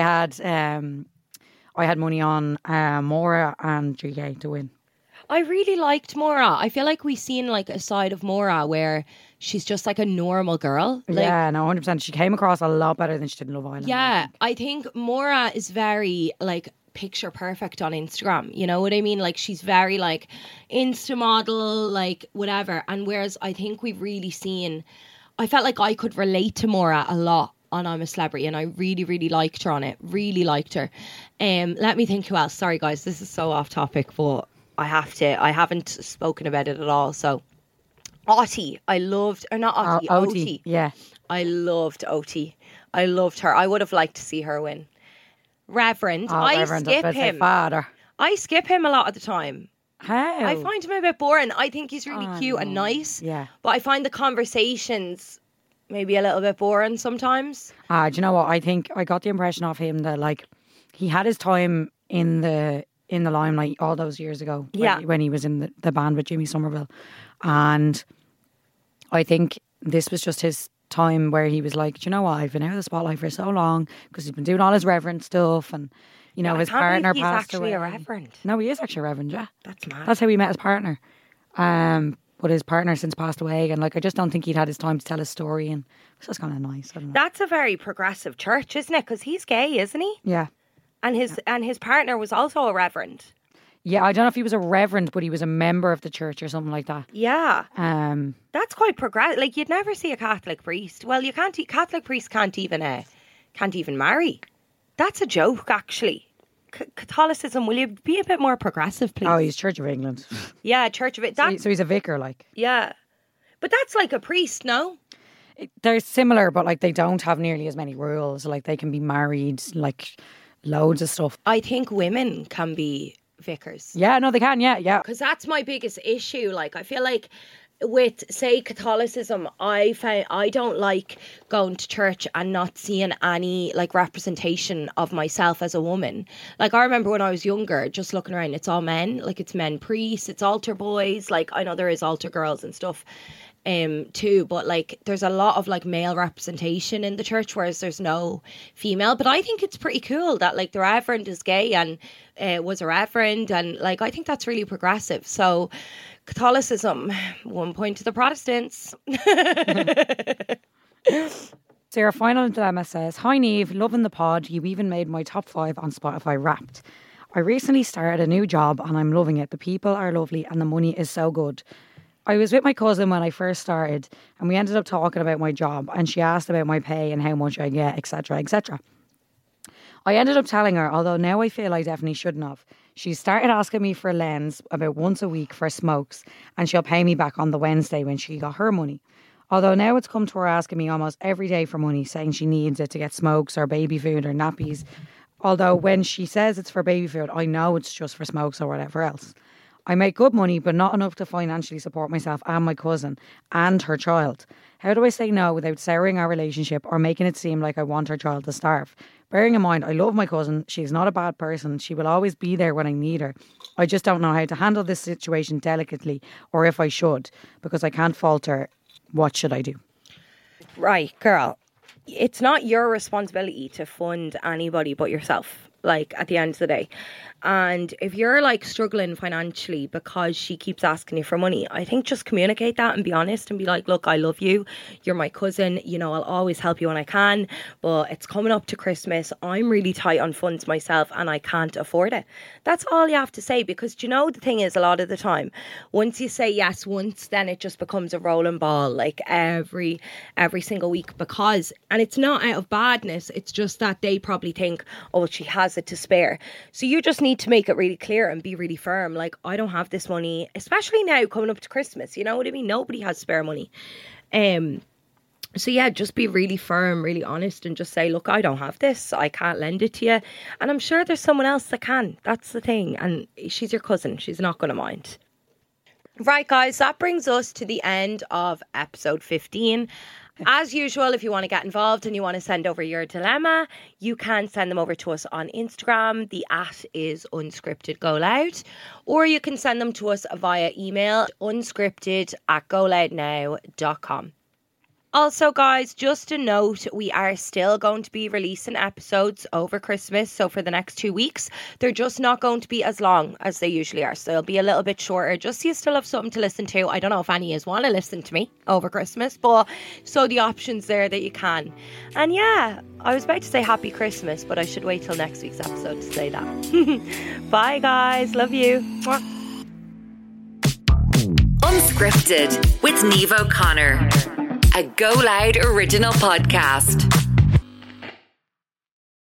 had money on Maura and GK to win. I really liked Maura. I feel like we've seen like a side of Maura where she's just like a normal girl. Like, yeah, no, 100%. She came across a lot better than she did in Love Island. Yeah, I think Maura is very like picture perfect on Instagram. You know what I mean? Like she's very like Insta model, like whatever. And whereas I think we've really seen, I felt like I could relate to Maura a lot on I'm a Celebrity and I really, really liked her on it. Really liked her. Let me think who else. Sorry guys, this is so off topic, but I haven't spoken about it at all. So Otti, I loved, or not Otti, Oti. Yeah. I loved Oti. I loved her. I would have liked to see her win. Reverend, Reverend, I skip him. Father. I skip him a lot of the time. How? I find him a bit boring. I think he's really cute and nice. Yeah. But I find the conversations maybe a little bit boring sometimes. Do you know what? I think I got the impression of him that like he had his time in the limelight all those years ago. When he was in the band with Jimmy Somerville. And I think this was just his time where he was like, do you know what? I've been out of the spotlight for so long because he's been doing all his reverend stuff and, his partner passed away. He's actually a reverend. No, he is actually a reverend, yeah. That's mad. That's how he met his partner. But his partner since passed away and like I just don't think he'd had his time to tell his story and it's just kind of nice. I don't know. That's a very progressive church, isn't it? Because he's gay, isn't he? Yeah. And his partner was also a reverend. Yeah, I don't know if he was a reverend, but he was a member of the church or something like that. Yeah. That's quite progressive. Like you'd never see a Catholic priest. Well, you can't. Catholic priests can't even marry. That's a joke, actually. Catholicism. Will you be a bit more progressive, please? Oh, he's Church of England. Yeah, Church of it. So he's a vicar, like. Yeah, but that's like a priest, no? They're similar, but like they don't have nearly as many rules. Like they can be married, like loads of stuff. I think women can be vicars. Yeah, no, they can. Yeah. Because that's my biggest issue. Like, I feel like with, say, Catholicism, I don't like going to church and not seeing any, like, representation of myself as a woman. Like, I remember when I was younger, just looking around, it's all men. Like, it's men priests, it's altar boys. Like, I know there is altar girls and stuff too, but like there's a lot of like male representation in the church, whereas there's no female. But I think it's pretty cool that like the reverend is gay and was a reverend, and like I think that's really progressive. So Catholicism, 1 point to the Protestants. So your final dilemma says, "Hi Niamh, loving the pod. You even made my top 5 on Spotify Wrapped. I recently started a new job and I'm loving it. The people are lovely and the money is so good. I was with my cousin when I first started and we ended up talking about my job and she asked about my pay and how much I get, etc, etc. I ended up telling her, although now I feel I definitely shouldn't have. She started asking me for a lens about once a week for smokes and she'll pay me back on the Wednesday when she got her money. Although now it's come to her asking me almost every day for money, saying she needs it to get smokes or baby food or nappies. Although when she says it's for baby food, I know it's just for smokes or whatever else. I make good money, but not enough to financially support myself and my cousin and her child. How do I say no without souring our relationship or making it seem like I want her child to starve? Bearing in mind, I love my cousin. She's not a bad person. She will always be there when I need her. I just don't know how to handle this situation delicately or if I should, because I can't falter. What should I do?" Right, girl. It's not your responsibility to fund anybody but yourself, like, at the end of the day. And if you're, like, struggling financially because she keeps asking you for money, I think just communicate that and be honest and be like, "Look, I love you. You're my cousin. You know, I'll always help you when I can. But it's coming up to Christmas. I'm really tight on funds myself and I can't afford it." That's all you have to say, because, you know, the thing is, a lot of the time, once you say yes once, then it just becomes a rolling ball, like, every single week. And it's not out of badness. It's just that they probably think, "Oh, she has it to spare." So you just need to make it really clear and be really firm. Like, "I don't have this money," especially now coming up to Christmas. You know what I mean? Nobody has spare money. So yeah, just be really firm, really honest, and just say, "Look, I don't have this. I can't lend it to you. And I'm sure there's someone else that can." That's the thing. And she's your cousin. She's not going to mind. Right, guys, that brings us to the end of episode 15. As usual, if you want to get involved and you want to send over your dilemma, you can send them over to us on Instagram. The @ is unscriptedgoloud. Or you can send them to us via email, unscripted@goloudnow.com. Also, guys, just a note, we are still going to be releasing episodes over Christmas. So for the next 2 weeks, they're just not going to be as long as they usually are. So they'll be a little bit shorter, just so you still have something to listen to. I don't know if any of you want to listen to me over Christmas, but so the option's there that you can. And yeah, I was about to say Happy Christmas, but I should wait till next week's episode to say that. Bye, guys. Love you. Mwah. Unscripted with Niamh O'Connor, a Go Loud original podcast.